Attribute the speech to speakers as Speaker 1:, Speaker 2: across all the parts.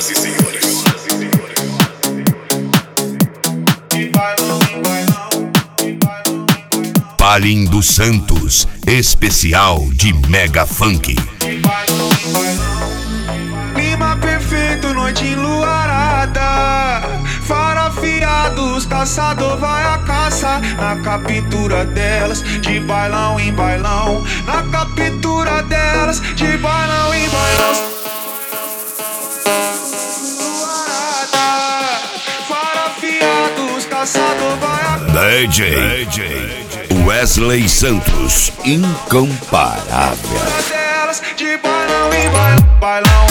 Speaker 1: senhoras e senhores.
Speaker 2: Palim dos Santos, especial de Mega Funk.
Speaker 3: Clima perfeito, noite enluarada. Farafiados, caçador vai à caça. Na captura delas, de bailão em bailão. Na captura delas, de bailão em bailão. Enluarada. Farafiados, caçador vai à caça.
Speaker 2: DJ Wesley Santos, incomparável.
Speaker 3: Delas, de bailão em bailão. Bailão.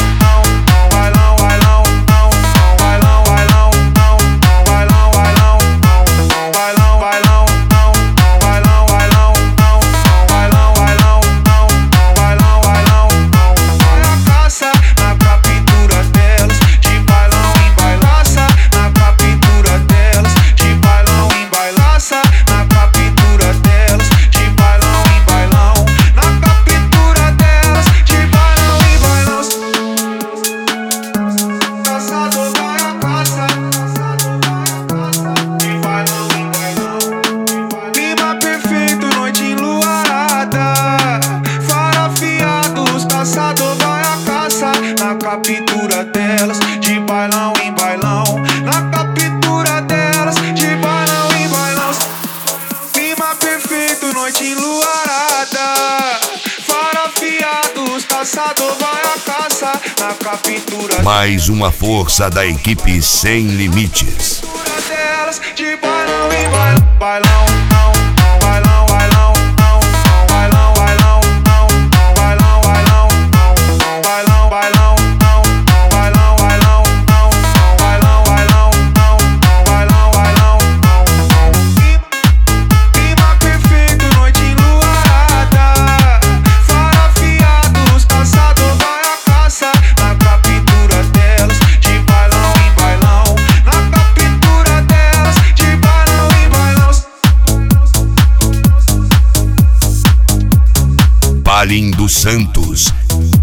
Speaker 3: Captura delas, de bailão em bailão. Na captura delas, de bailão em bailão. Clima perfeito, noite enluarada. Farafiados, caçador vai à caça. Na captura
Speaker 2: mais uma força da equipe Sem Limites.
Speaker 3: Delas, de bailão em bailão. Bailão.
Speaker 2: Palim dos Santos,